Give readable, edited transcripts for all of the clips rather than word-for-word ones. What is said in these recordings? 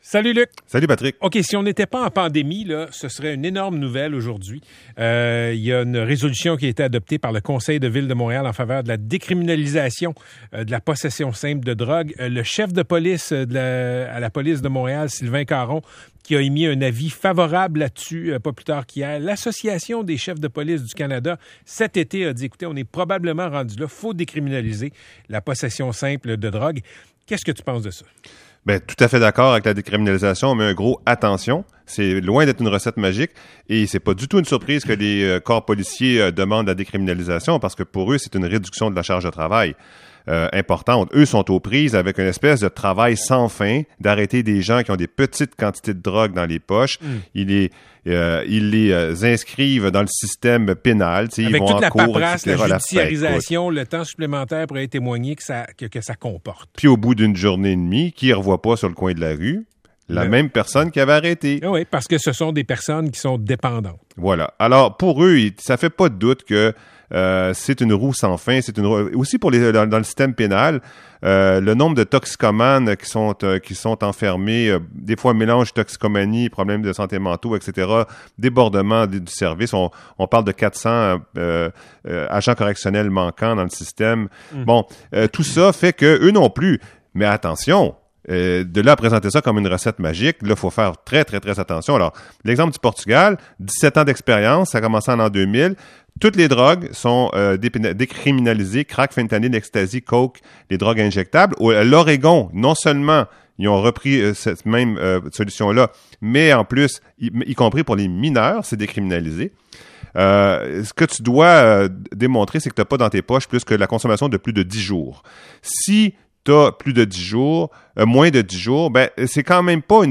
Salut Luc. Salut Patrick. OK, si on n'était pas en pandémie, là, ce serait une énorme nouvelle aujourd'hui. Il y a une résolution qui a été adoptée par le Conseil de Ville de Montréal en faveur de la décriminalisation de la possession simple de drogue. Le chef de police à la police de Montréal, Sylvain Caron, qui a émis un avis favorable là-dessus pas plus tard qu'hier. L'Association des chefs de police du Canada, cet été, a dit, écoutez, on est probablement rendu là, il faut décriminaliser la possession simple de drogue. Qu'est-ce que tu penses de ça? Bien, tout à fait d'accord avec la décriminalisation, mais un gros attention. C'est loin d'être une recette magique et c'est pas du tout une surprise que les corps policiers demandent la décriminalisation parce que pour eux, c'est une réduction de la charge de travail importante. Eux sont aux prises avec une espèce de travail sans fin d'arrêter des gens qui ont des petites quantités de drogue dans les poches. Ils les inscrivent dans le système pénal. Avec ils vont toute la cours, paperasse, etc., la judiciarisation, le temps supplémentaire pour être témoigné que ça comporte. Puis au bout d'une journée et demie, qui ne revoit pas sur le coin de la rue la même personne qui avait arrêté. Oui, parce que ce sont des personnes qui sont dépendantes. Voilà. Alors, pour eux, ça fait pas de doute que c'est une roue sans fin. Aussi pour dans le système pénal, le nombre de toxicomanes qui sont enfermés, des fois mélange toxicomanie, problèmes de santé mentaux, etc., débordement du service. On parle de 400 agents correctionnels manquants dans le système. Bon, tout ça fait que eux non plus. Mais attention. De là à présenter ça comme une recette magique, là, il faut faire très, très, très attention. Alors, l'exemple du Portugal, 17 ans d'expérience, ça a commencé en l'an 2000. Toutes les drogues sont décriminalisées, crack, fentanyl, ecstasy, coke, les drogues injectables. L'Oregon, non seulement ils ont repris cette même solution-là, mais en plus, y compris pour les mineurs, c'est décriminalisé. Ce que tu dois démontrer, c'est que tu n'as pas dans tes poches plus que la consommation de plus de 10 jours. Si t'as plus de 10 jours, moins de 10 jours, ben c'est quand même pas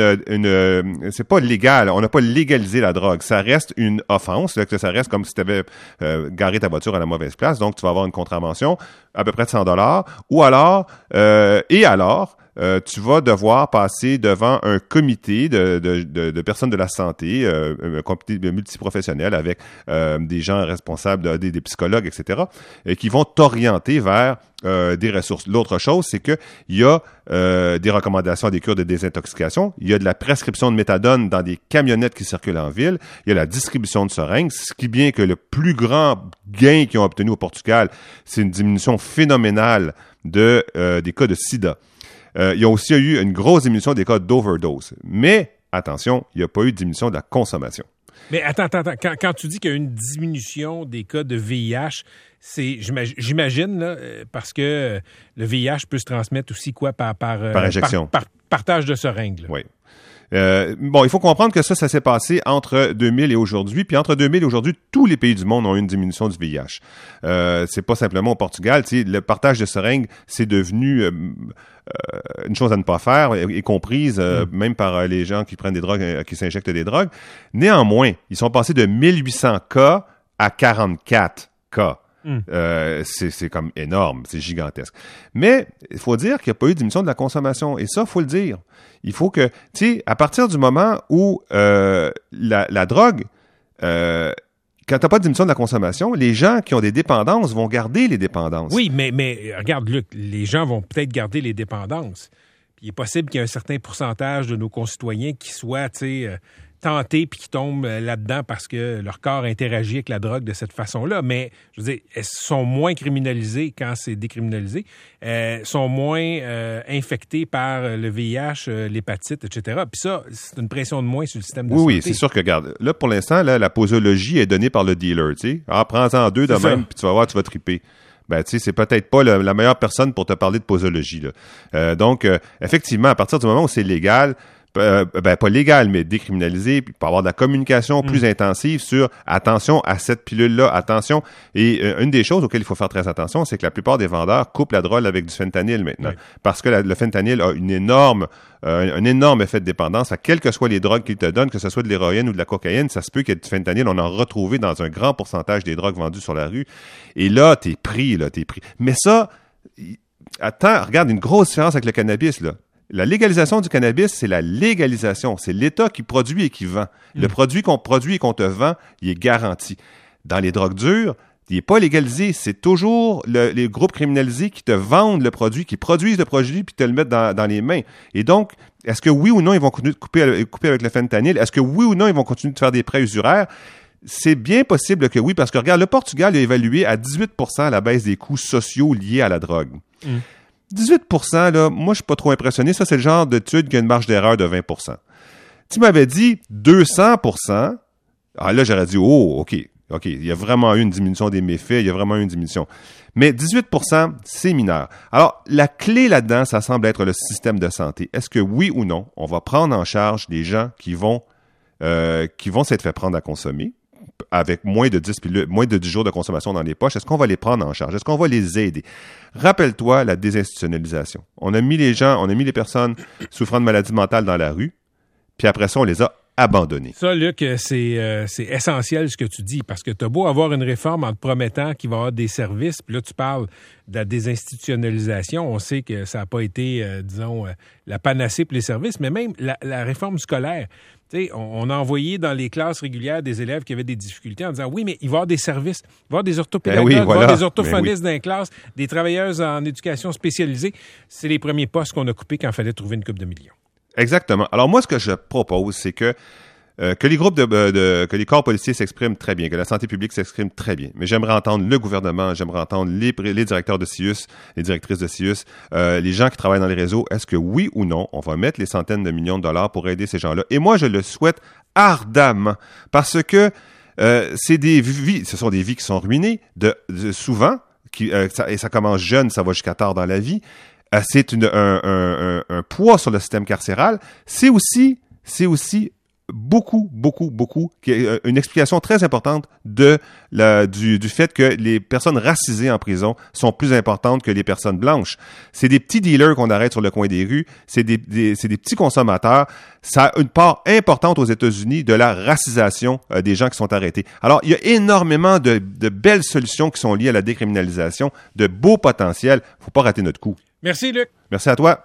c'est pas légal. On n'a pas légalisé la drogue. Ça reste une offense. Là, que ça reste comme si tu avais garé ta voiture à la mauvaise place. Donc, tu vas avoir une contravention à peu près de $100. Ou alors, tu vas devoir passer devant un comité de personnes de la santé, un comité multiprofessionnel avec des gens responsables, des psychologues, etc., qui vont t'orienter vers des ressources. L'autre chose, c'est que il y a des recommandations à des cures de désintoxication, il y a de la prescription de méthadone dans des camionnettes qui circulent en ville, il y a la distribution de seringues, ce qui est bien que le plus grand gain qu'ils ont obtenu au Portugal, c'est une diminution phénoménale des cas de sida. Il y a aussi eu une grosse diminution des cas d'overdose. Mais, attention, il n'y a pas eu de diminution de la consommation. Mais attends. Quand tu dis qu'il y a une diminution des cas de VIH, j'imagine, là, parce que le VIH peut se transmettre aussi par injection. Par partage de seringues. Oui. Il faut comprendre que ça s'est passé entre 2000 et aujourd'hui. Puis entre 2000 et aujourd'hui, tous les pays du monde ont eu une diminution du VIH. C'est pas simplement au Portugal. Le partage de seringues, c'est devenu une chose à ne pas faire, y comprise même par les gens qui prennent des drogues, qui s'injectent des drogues. Néanmoins, ils sont passés de 1800 cas à 44 cas. C'est comme énorme, c'est gigantesque. Mais il faut dire qu'il n'y a pas eu de diminution de la consommation. Et ça, il faut le dire. Il faut que, tu sais, à partir du moment où la drogue, quand tu n'as pas de diminution de la consommation, les gens qui ont des dépendances vont garder les dépendances. Oui, mais regarde, Luc, les gens vont peut-être garder les dépendances. Puis il est possible qu'il y ait un certain pourcentage de nos concitoyens qui soient, tu sais, tentés puis qui tombent là-dedans parce que leur corps interagit avec la drogue de cette façon-là. Mais, je veux dire, elles sont moins criminalisées quand c'est décriminalisé, sont moins infectées par le VIH, l'hépatite, etc. Puis ça, c'est une pression de moins sur le système de santé. Oui, c'est sûr que, regarde, là, pour l'instant, là, la posologie est donnée par le dealer, tu sais. Ah, prends-en 2 de même, puis tu vas voir, tu vas triper. Ben, tu sais, c'est peut-être pas la meilleure personne pour te parler de posologie, là. Donc, effectivement, à partir du moment où c'est légal, pas légal, mais décriminalisé, puis il peut y avoir de la communication plus intensive sur attention à cette pilule-là, attention. Et une des choses auxquelles il faut faire très attention, c'est que la plupart des vendeurs coupent la drogue avec du fentanyl maintenant. Oui. Parce que le fentanyl a un énorme effet de dépendance à quelles que soient les drogues qu'ils te donnent, que ce soit de l'héroïne ou de la cocaïne, ça se peut qu'il y ait du fentanyl, on en a retrouvé dans un grand pourcentage des drogues vendues sur la rue. Et là, t'es pris. Mais ça, attends, regarde, une grosse différence avec le cannabis, là. La légalisation du cannabis, c'est la légalisation. C'est l'État qui produit et qui vend. Le produit qu'on produit et qu'on te vend, il est garanti. Dans les drogues dures, il n'est pas légalisé. C'est toujours les groupes criminalisés qui te vendent le produit, qui produisent le produit puis te le mettent dans les mains. Et donc, est-ce que oui ou non, ils vont continuer de couper avec le fentanyl? Est-ce que oui ou non, ils vont continuer de faire des prêts usuraires? C'est bien possible que oui, parce que regarde, le Portugal a évalué à 18% la baisse des coûts sociaux liés à la drogue. 18%, là, moi, je suis pas trop impressionné. Ça, c'est le genre d'étude qui a une marge d'erreur de 20%. Tu m'avais dit 200%. Ah là, j'aurais dit, oh, OK, il y a vraiment eu une diminution des méfaits, il y a vraiment eu une diminution. Mais 18%, c'est mineur. Alors, la clé là-dedans, ça semble être le système de santé. Est-ce que oui ou non, on va prendre en charge les gens qui vont s'être fait prendre à consommer avec moins de 10 jours de consommation dans les poches? Est-ce qu'on va les prendre en charge? Est-ce qu'on va les aider? Rappelle-toi la désinstitutionnalisation. On a mis les personnes souffrant de maladies mentales dans la rue, puis après ça, on les a abandonnés. Ça, Luc, c'est essentiel ce que tu dis, parce que tu as beau avoir une réforme en te promettant qu'il va y avoir des services, puis là, tu parles de la désinstitutionnalisation. On sait que ça n'a pas été, la panacée pour les services, mais même la réforme scolaire. Tu sais, on a envoyé dans les classes régulières des élèves qui avaient des difficultés en disant, oui, mais il va y avoir des services, il va y avoir des orthopédagogues, il va y avoir des orthophonistes dans les classes, des travailleuses en éducation spécialisée. C'est les premiers postes qu'on a coupés quand il fallait trouver une coupe de millions. Exactement. Alors moi, ce que je propose, c'est que les groupes que les corps policiers s'expriment très bien, que la santé publique s'exprime très bien. Mais j'aimerais entendre le gouvernement, j'aimerais entendre les directeurs de CIUS, les directrices de CIUS, les gens qui travaillent dans les réseaux. Est-ce que oui ou non, on va mettre les centaines de millions de dollars pour aider ces gens-là? Et moi, je le souhaite ardemment parce que ce sont des vies qui sont ruinées souvent, et ça commence jeune, ça va jusqu'à tard dans la vie. C'est un poids sur le système carcéral. C'est aussi beaucoup, une explication très importante du fait que les personnes racisées en prison sont plus importantes que les personnes blanches. C'est des petits dealers qu'on arrête sur le coin des rues, c'est des petits consommateurs. Ça a une part importante aux États-Unis de la racisation des gens qui sont arrêtés. Alors, il y a énormément de belles solutions qui sont liées à la décriminalisation, de beaux potentiels. Faut pas rater notre coup. Merci, Luc. Merci à toi.